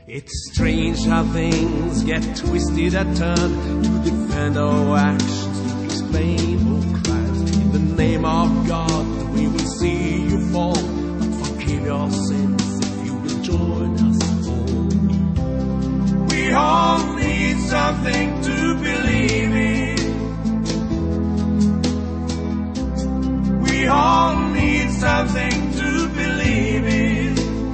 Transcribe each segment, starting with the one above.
It's strange how things get twisted and turned to defend our actions, to explain our crimes. In the name of God, we will see you fall, but forgive your sins if you will join us all. We all need something to believe in. We all need something to believe in.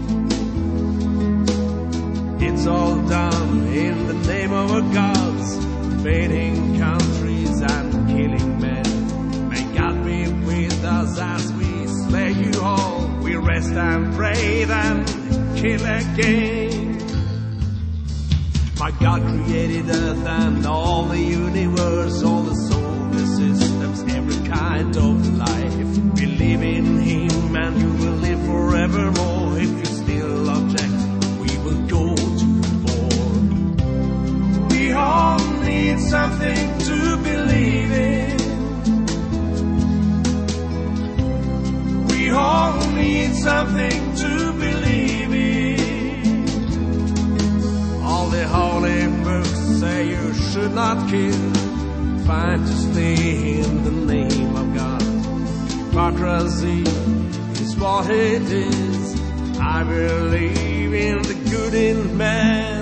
It's all done in the name of our gods, invading countries and killing men. May God be with us as we slay you all. We rest and pray, then kill again. My God created earth and all the universe, all the solar systems, every kind of life. Believe in Him and you will live forevermore. If you still object, we will go to war. We all need something to believe in. We all need something to believe in. All the holy books say you should not kill. Fight to stay in the name of God. Hypocrisy is what it is. I believe in the good in man.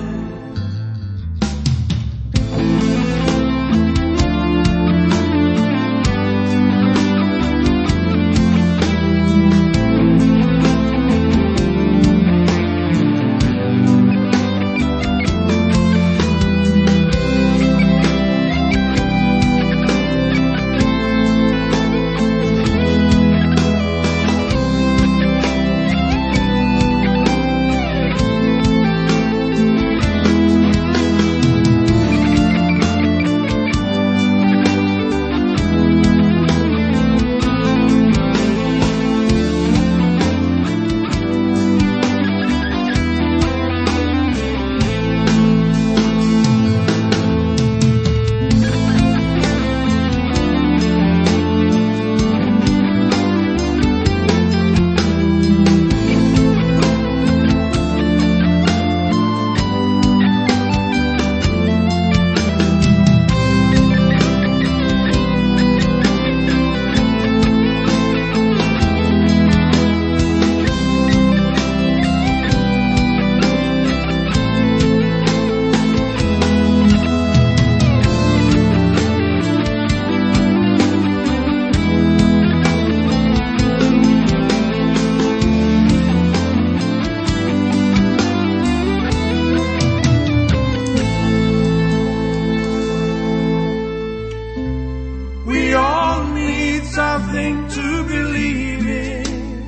Something to believe in.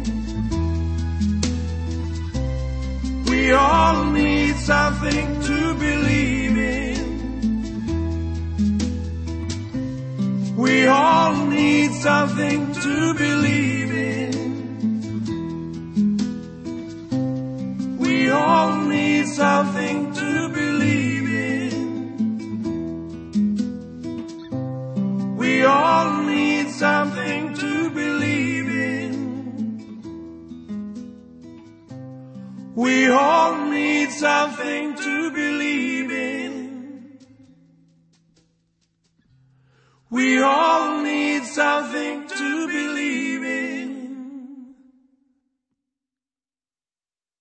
We all need something to believe in. We all need something to believe in. We all need something to believe in. We all need something to believe in. We all need something to believe in. We all need something to believe in.